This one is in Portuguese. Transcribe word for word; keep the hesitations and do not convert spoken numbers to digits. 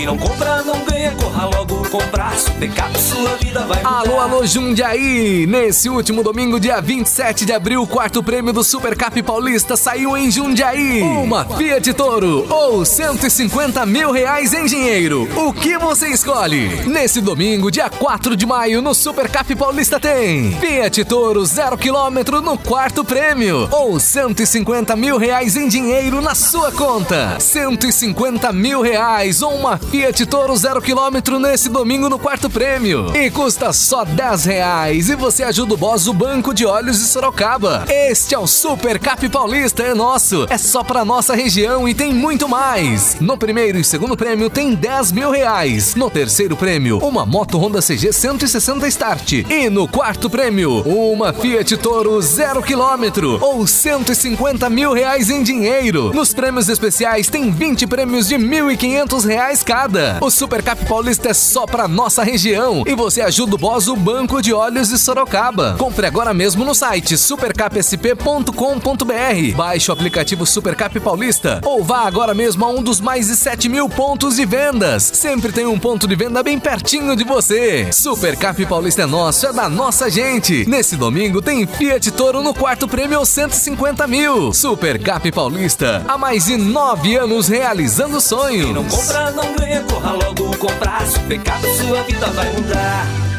Quem não compra não ganha, corra logo comprar. Supercap, sua vida vai mudar. Alô, alô, Jundiaí! Nesse último domingo, dia vinte e sete de abril, o quarto prêmio do Supercap Paulista saiu em Jundiaí. Uma Fiat Toro ou cento e cinquenta mil reais em dinheiro. O que você escolhe? Nesse domingo, dia quatro de maio, no Supercap Paulista tem Fiat Toro zero quilômetro no quarto prêmio ou cento e cinquenta mil reais em dinheiro na sua conta. cento e cinquenta mil reais ou uma Fiat Toro zero quilômetro nesse domingo no quarto prêmio. E custa só dez reais e você ajuda o Boss, o Banco de Óleos de Sorocaba. Este é o Supercap Paulista, é nosso, é só pra nossa região e tem muito mais. No primeiro e segundo prêmio tem dez mil reais. No terceiro prêmio, uma moto Honda C G cento e sessenta Start. E no quarto prêmio, uma Fiat Toro zero quilômetro ou cento e cinquenta mil reais em dinheiro. Nos prêmios especiais tem vinte prêmios de mil e quinhentos reais cada. O Supercap Paulista é só pra nossa região e você ajuda o Boss, o Banco de Óleos de Sorocaba. Compre agora mesmo no site supercap s p ponto com ponto b r. Baixe o aplicativo Supercap Paulista ou vá agora mesmo a um dos mais de sete mil pontos de vendas. Sempre tem um ponto de venda bem pertinho de você. Supercap Paulista é nosso, é da nossa gente. Nesse domingo tem Fiat Toro no quarto prêmio aos cento e cinquenta mil. Supercap Paulista, há mais de nove anos realizando sonhos. Quem não compra não ganha, corra logo comprar. Supercap, sua vida vai mudar.